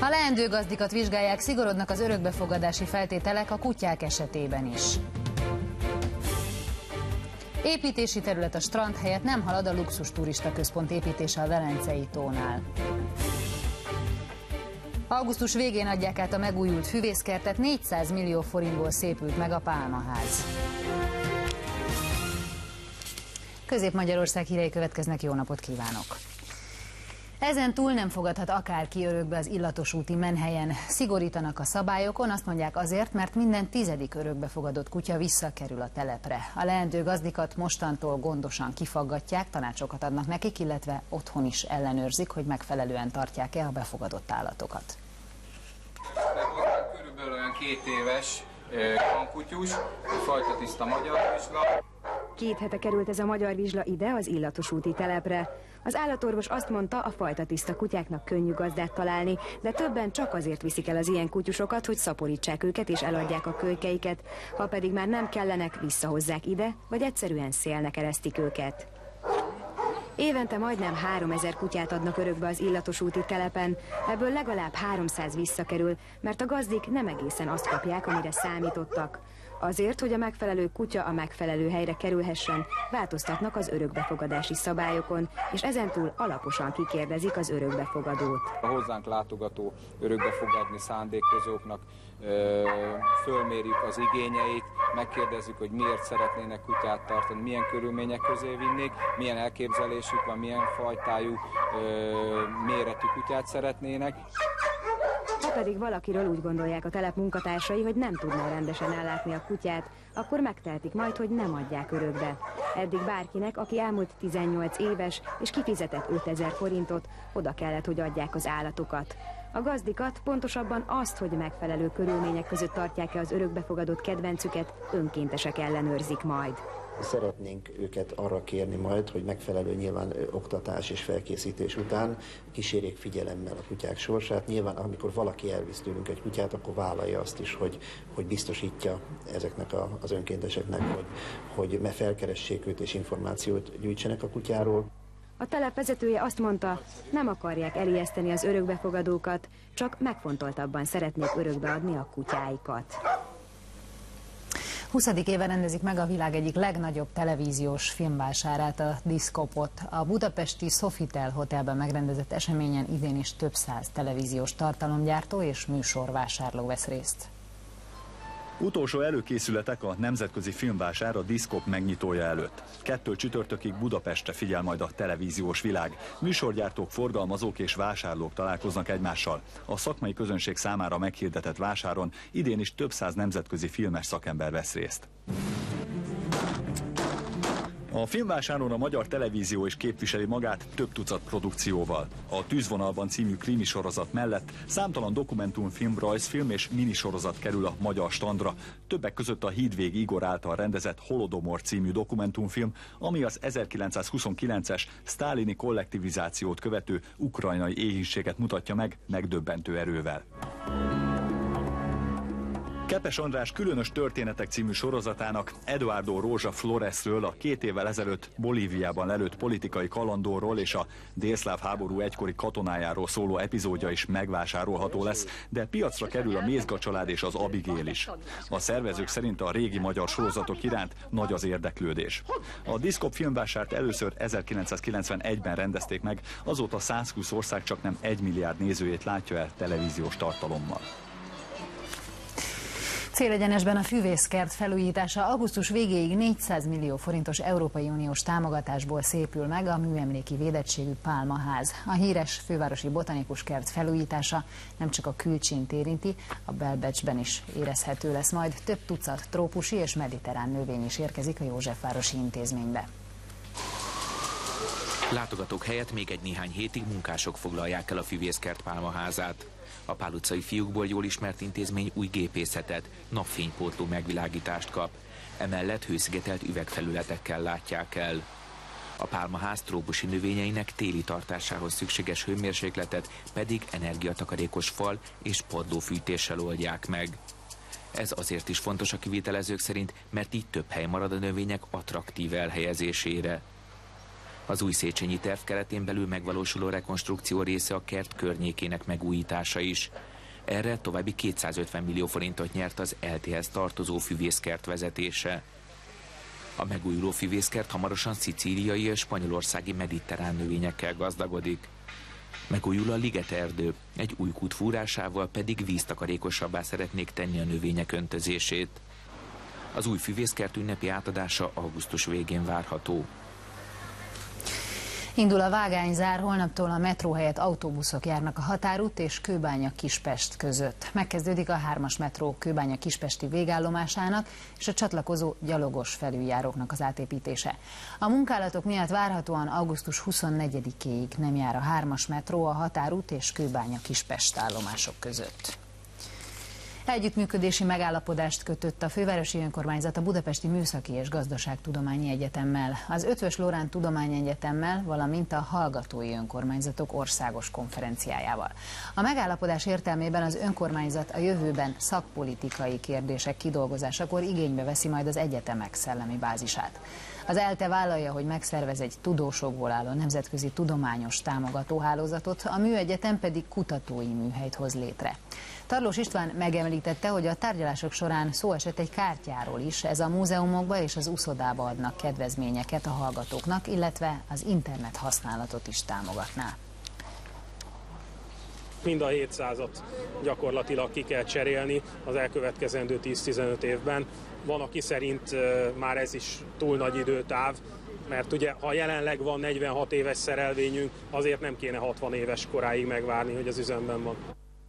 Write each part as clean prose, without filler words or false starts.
A leendő gazdikat vizsgálják, szigorodnak az örökbefogadási feltételek a kutyák esetében is. Építési terület a strand helyett, nem halad a luxus turistaközpont építése a Velencei tónál. Augusztus végén adják át a megújult füvészkertet, 400 millió forintból szépült meg a Pálmaház. Közép-Magyarország hírei következnek, jó napot kívánok! Ezen túl nem fogadhat akárki örökbe az Illatos úti menhelyen. Szigorítanak a szabályokon, azt mondják azért, mert minden 10. örökbefogadott kutya visszakerül a telepre. A leendő gazdikat mostantól gondosan kifaggatják, tanácsokat adnak nekik, illetve otthon is ellenőrzik, hogy megfelelően tartják-e a befogadott állatokat. Körülbelül olyan 2 éves kankutyus, fajta tiszta magyar vizsla. 2 hete került ez a magyar vizsla ide, az Illatos úti telepre. Az állatorvos azt mondta, a fajta tiszta kutyáknak könnyű gazdát találni, de többen csak azért viszik el az ilyen kutyusokat, hogy szaporítsák őket és eladják a kölykeiket. Ha pedig már nem kellenek, visszahozzák ide, vagy egyszerűen szélnek eresztik őket. Évente majdnem 3000 kutyát adnak örökbe az Illatos úti telepen, ebből legalább 300 visszakerül, mert a gazdik nem egészen azt kapják, amire számítottak. Azért, hogy a megfelelő kutya a megfelelő helyre kerülhessen, változtatnak az örökbefogadási szabályokon, és ezentúl alaposan kikérdezik az örökbefogadót. A hozzánk látogató örökbefogadni szándékozóknak fölmérjük az igényeit, megkérdezzük, hogy miért szeretnének kutyát tartani, milyen körülmények közé vinnék, milyen elképzelésük van, milyen fajtájú méretű kutyát szeretnének. Ha pedig valakiről úgy gondolják a telep munkatársai, hogy nem tudná rendesen ellátni a kutyát, akkor megtehetik majd, hogy nem adják örökbe. Eddig bárkinek, aki elmúlt 18 éves és kifizetett 5000 forintot, oda kellett, hogy adják az állatokat. A gazdikat, pontosabban azt, hogy megfelelő körülmények között tartják-e az örökbefogadott kedvencüket, önkéntesek ellenőrzik majd. Szeretnénk őket arra kérni majd, hogy megfelelő nyilván oktatás és felkészítés után kísérjék figyelemmel a kutyák sorsát. Nyilván amikor valaki elvisz tőlünk egy kutyát, akkor vállalja azt is, hogy biztosítja ezeknek az önkénteseknek, hogy felkeressék őt és információt gyűjtsenek a kutyáról. A telep vezetője azt mondta, nem akarják elijeszteni az örökbefogadókat, csak megfontoltabban szeretnék örökbeadni a kutyáikat. 20. éve rendezik meg a világ egyik legnagyobb televíziós filmvásárát, a Diszkopot. A budapesti Sofitel Hotelben megrendezett eseményen idén is több 100 televíziós tartalomgyártó és műsorvásárló vesz részt. Utolsó előkészületek a nemzetközi filmvásár a Diszkop megnyitója előtt. 2 csütörtökig Budapestre figyel majd a televíziós világ. Műsorgyártók, forgalmazók és vásárlók találkoznak egymással. A szakmai közönség számára meghirdetett vásáron idén is több 100 nemzetközi filmes szakember vesz részt. A filmvásáron a magyar televízió is képviseli magát több tucat produkcióval. A Tűzvonalban című krimi sorozat mellett számtalan dokumentumfilm, rajzfilm és minisorozat kerül a magyar standra. Többek között a Hídvég Igor által rendezett Holodomor című dokumentumfilm, ami az 1929-es sztálini kollektivizációt követő ukrajnai éhínséget mutatja meg megdöbbentő erővel. Kepes András Különös történetek című sorozatának Eduardo Rózsa Floresről, a 2 évvel ezelőtt Bolíviában lelőtt politikai kalandorról és a délszláv háború egykori katonájáról szóló epizódja is megvásárolható lesz, de piacra kerül a Mézga család és az Abigail is. A szervezők szerint a régi magyar sorozatok iránt nagy az érdeklődés. A Diszkop filmvásárt először 1991-ben rendezték meg, azóta 120 ország csaknem 1 milliárd nézőjét látja el televíziós tartalommal. Célegyenesben a füvészkert felújítása augusztus végéig 400 millió forintos Európai Uniós támogatásból szépül meg a műemléki védettségű Pálmaház. A híres fővárosi botanikus kert felújítása nem csak a külcsínt érinti, a Belbecsben is érezhető lesz majd. Több tucat trópusi és mediterrán növény is érkezik a Józsefvárosi Intézménybe. Látogatók helyett még néhány hétig munkások foglalják el a füvészkert Pálmaházát. A Pál utcai fiúkból jól ismert intézmény új gépészetet, napfénypótló megvilágítást kap. Emellett hőszigetelt üvegfelületekkel látják el. A Pálmaház trópusi növényeinek téli tartásához szükséges hőmérsékletet pedig energiatakarékos fal és padlófűtéssel oldják meg. Ez azért is fontos a kivitelezők szerint, mert így több hely marad a növények attraktív elhelyezésére. Az új Széchenyi terv keretén belül megvalósuló rekonstrukció része a kert környékének megújítása is. Erre további 250 millió forintot nyert az ELTE-hez tartozó füvészkert vezetése. A megújuló füvészkert hamarosan szicíliai és spanyolországi mediterrán növényekkel gazdagodik. Megújul a ligeterdő, egy új kút fúrásával pedig víztakarékosabbá szeretnék tenni a növények öntözését. Az új füvészkert ünnepi átadása augusztus végén várható. Indul a vágányzár, holnaptól a metró helyett autóbuszok járnak a Határút és Kőbánya-Kispest között. Megkezdődik a 3-as metró Kőbánya-Kispesti végállomásának és a csatlakozó gyalogos felüljáróknak az átépítése. A munkálatok miatt várhatóan augusztus 24-éig nem jár a 3-as metró a Határút és Kőbánya-Kispest állomások között. Együttműködési megállapodást kötött a fővárosi önkormányzat a Budapesti Műszaki és Gazdaságtudományi Egyetemmel, az Eötvös Loránd Tudományegyetemmel, valamint a Hallgatói Önkormányzatok Országos Konferenciájával. A megállapodás értelmében az önkormányzat a jövőben szakpolitikai kérdések kidolgozásakor igénybe veszi majd az egyetemek szellemi bázisát. Az ELTE vállalja, hogy megszervez egy tudósokból álló nemzetközi tudományos támogatóhálózatot, a műegyetem pedig kutatói műhelyt hoz létre. Tarlós István megemlítette, hogy a tárgyalások során szó esett egy kártyáról is, ez a múzeumokba és az uszodába adnak kedvezményeket a hallgatóknak, illetve az internet használatot is támogatná. Mind a 700-at gyakorlatilag ki kell cserélni az elkövetkezendő 10-15 évben. Van, aki szerint már ez is túl nagy időtáv, mert ugye ha jelenleg van 46 éves szerelvényünk, azért nem kéne 60 éves koráig megvárni, hogy az üzemben van.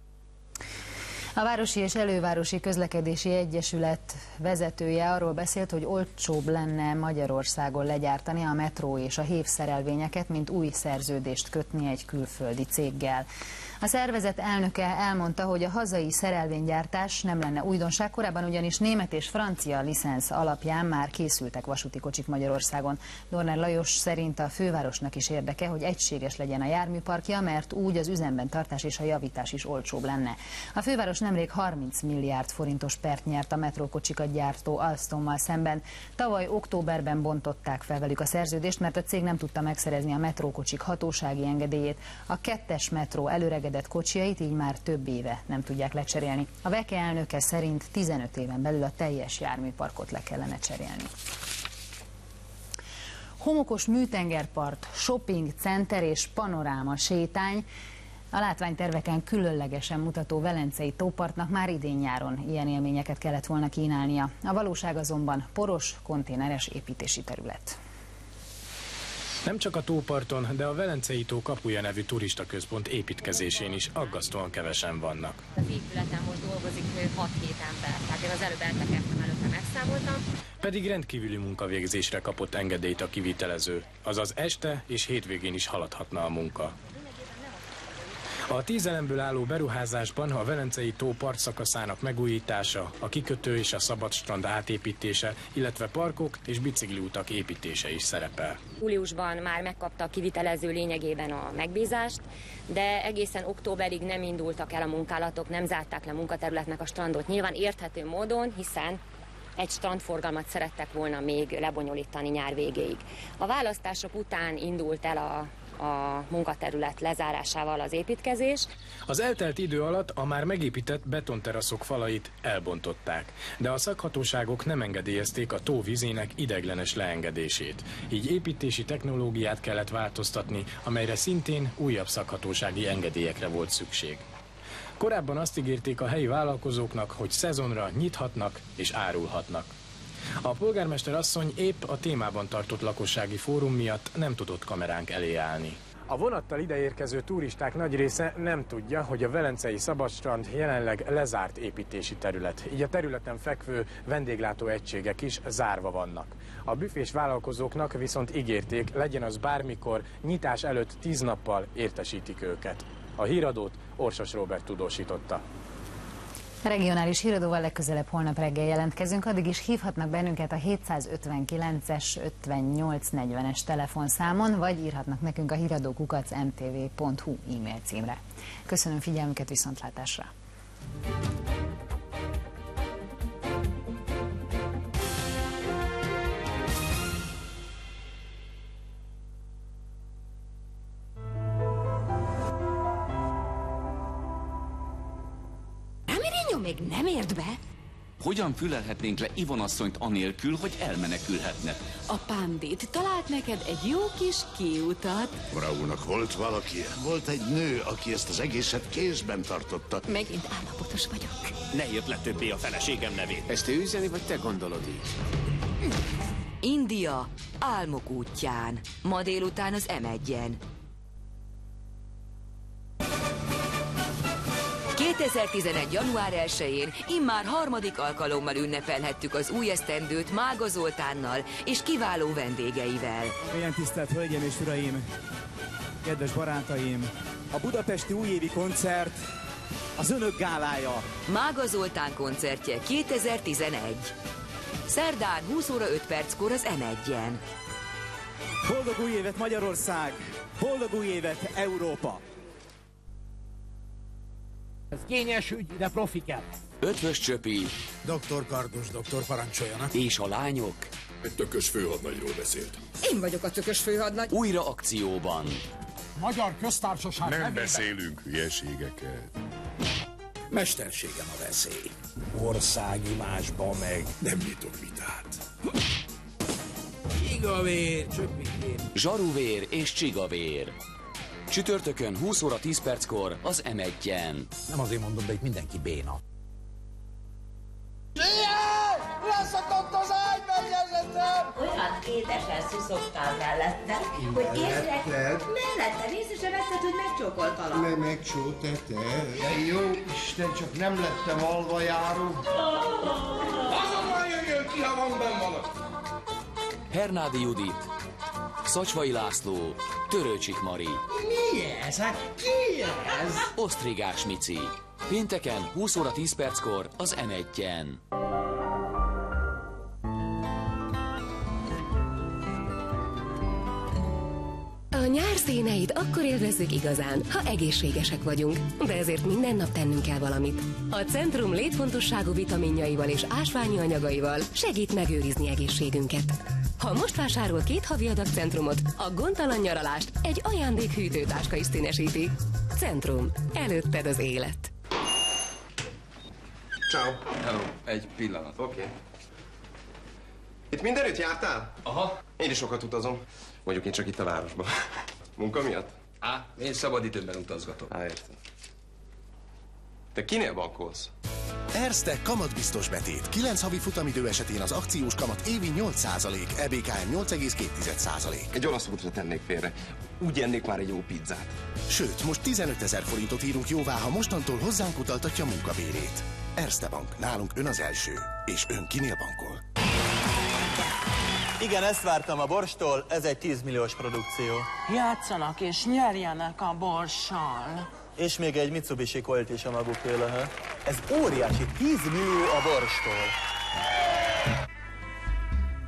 A Városi és Elővárosi Közlekedési Egyesület vezetője arról beszélt, hogy olcsóbb lenne Magyarországon legyártani a metró és a hév szerelvényeket, mint új szerződést kötni egy külföldi céggel. A szervezet elnöke elmondta, hogy a hazai szerelvénygyártás nem lenne újdonság, korábban ugyanis német és francia licensz alapján már készültek vasúti kocsik Magyarországon. Dorner Lajos szerint a fővárosnak is érdeke, hogy egységes legyen a járműparkja, mert úgy az üzemben tartás és a javítás is olcsóbb lenne. A főváros nemrég 30 milliárd forintos pert nyert a metrókocsikat gyártó Alstommal szemben. Tavaly októberben bontották fel velük a szerződést, mert a cég nem tudta megszerezni a metrókocsik hatósági engedélyét. A 2-es metró előregedett kocsijait így már több éve nem tudják lecserélni. A VEKE elnöke szerint 15 éven belül a teljes járműparkot le kellene cserélni. Homokos műtengerpart, shopping center és panoráma sétány. A látványterveken különlegesen mutató velencei tópartnak már idén-nyáron ilyen élményeket kellett volna kínálnia. A valóság azonban poros, konténeres építési terület. Nem csak a tóparton, de a Velencei tó kapuja nevű turistaközpont építkezésén is aggasztóan kevesen vannak. Az épületen most dolgozik 6-7 ember, tehát én az előbb eltekertem, előtte megszámoltam. Pedig rendkívüli munkavégzésre kapott engedélyt a kivitelező, azaz este és hétvégén is haladhatna a munka. A 10 elemből álló beruházásban a Velencei tó partszakaszának megújítása, a kikötő és a szabadstrand átépítése, illetve parkok és bicikliutak építése is szerepel. Júliusban már megkapta a kivitelező lényegében a megbízást, de egészen októberig nem indultak el a munkálatok, nem zárták le munkaterületnek a strandot. Nyilván érthető módon, hiszen egy strandforgalmat szerettek volna még lebonyolítani nyár végéig. A választások után indult el a munkaterület lezárásával az építkezés. Az eltelt idő alatt a már megépített betonteraszok falait elbontották, de a szakhatóságok nem engedélyezték a tó vízének ideiglenes leengedését. Így építési technológiát kellett változtatni, amelyre szintén újabb szakhatósági engedélyekre volt szükség. Korábban azt ígérték a helyi vállalkozóknak, hogy szezonra nyithatnak és árulhatnak. A polgármester asszony épp a témában tartott lakossági fórum miatt nem tudott kameránk elé állni. A vonattal ideérkező turisták nagy része nem tudja, hogy a Velencei Szabadstrand jelenleg lezárt építési terület, így a területen fekvő vendéglátó egységek is zárva vannak. A büfés vállalkozóknak viszont ígérték, legyen az bármikor, nyitás előtt 10 nappal értesítik őket. A híradót Orsos Róbert tudósította. Regionális híradóval legközelebb holnap reggel jelentkezünk, addig is hívhatnak bennünket a 759-es 5840-es telefonszámon, vagy írhatnak nekünk a híradó@mtv.hu e-mail címre. Köszönöm figyelmüket, viszontlátásra! még nem ért be? Hogyan fülelhetnénk le Ivonasszonyt anélkül, hogy elmenekülhetne? A Pandit talált neked egy jó kis kiutat. Braúnak volt valaki? Volt egy nő, aki ezt az egészet kézben tartotta. Megint állapotos vagyok. Ne írd le többé a feleségem nevét. Ezt ő üzeni, vagy te gondolod így? India, álmok útján. Ma délután az M1-en. 2011. január 1-én immár harmadik alkalommal ünnepelhettük az új esztendőt Mága Zoltánnal és kiváló vendégeivel. Milyen tisztelt Hölgyeim és Uraim, kedves barátaim, a budapesti újévi koncert az önök gálája. Mága Zoltán koncertje 2011. Szerdán 20 óra 5 perckor az M1-en. Boldog új évet Magyarország! Boldog új évet Európa! Ez kényes ügy, de profi kell. Ötvös Csöpi. Doktor Kardos, doktor, parancsoljanak. És a lányok. Egy tökös főhadnagyról beszélt. Én vagyok a tökös főhadnagy. Újra akcióban. Magyar Köztársaság Nem beszélünk hülyeségeket. Mesterségem a veszély. Országimásba meg nem nyitok vitát. Csigavér, Csöpikér. Zsaruvér és Csigavér. Csütörtökön 20 óra 10 perckor az M1-en. Nem azért mondom, de itt mindenki béna. Leszakadt az ágymennyezetem! Olyan édesen szuszogtál mellettem, hogy érzek, mellettem észre sem vetted, hogy megcsókoltalak. Megcsókoltál? De jó Isten, csak nem lettem alvajáró. Azonnal jöjjön ki, ha van benn valaki. Hernádi Judit, Szacsvai László, Törőcsik Mari. Mi ez? Hát ki ez? Osztrigás Mici. Pénteken 20 óra 10 perckor az M1-en. A nyár színeit akkor élvezzük igazán, ha egészségesek vagyunk, de ezért minden nap tennünk kell valamit. A Centrum létfontosságú vitaminjaival és ásványi anyagaival segít megőrizni egészségünket. Ha most vásárol 2 havi adag Centrumot, a gondtalan nyaralást egy ajándék hűtőtáska is színesíti. Centrum. Előtted az élet. Ciao. Hello, egy pillanat. Oké. Itt mindenütt jártál? Aha. Én is sokat utazom. Mondjuk én csak itt a városban. Munka miatt? Én szabadidőmben utazgatok. Értem. Te kinél bankolsz? Erste kamatbiztos betét. 9 havi futamidő esetén az akciós kamat évi 8%, EBKM 8,2%. Egy olasz útra tennék félre. Úgy ennék már egy jó pizzát. Sőt, most 15 000 forintot írunk jóvá, ha mostantól hozzánk utaltatja munkabérét. Erste Bank. Nálunk ön az első. És ön kinél bankol? Igen, ezt vártam a Borstól, ez egy 10 milliós produkció. Játszanak és nyerjenek a Borssal. És még egy Mitsubishi Colt is a magukéle. Ez óriási, 10 millió a Borstól.